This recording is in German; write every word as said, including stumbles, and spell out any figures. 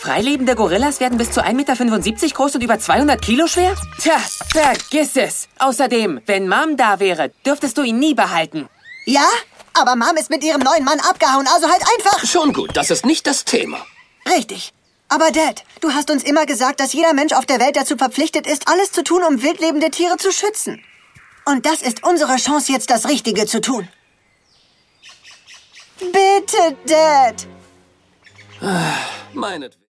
Freilebende Gorillas werden bis zu ein Meter fünfundsiebzig groß und über zweihundert Kilo schwer? Tja, vergiss es. Außerdem, wenn Mom da wäre, dürftest du ihn nie behalten. Ja, aber Mom ist mit ihrem neuen Mann abgehauen, also halt einfach. Schon gut, das ist nicht das Thema. Richtig. Aber Dad, du hast uns immer gesagt, dass jeder Mensch auf der Welt dazu verpflichtet ist, alles zu tun, um wildlebende Tiere zu schützen. Und das ist unsere Chance, jetzt das Richtige zu tun. Bitte, Dad. Meinetwegen.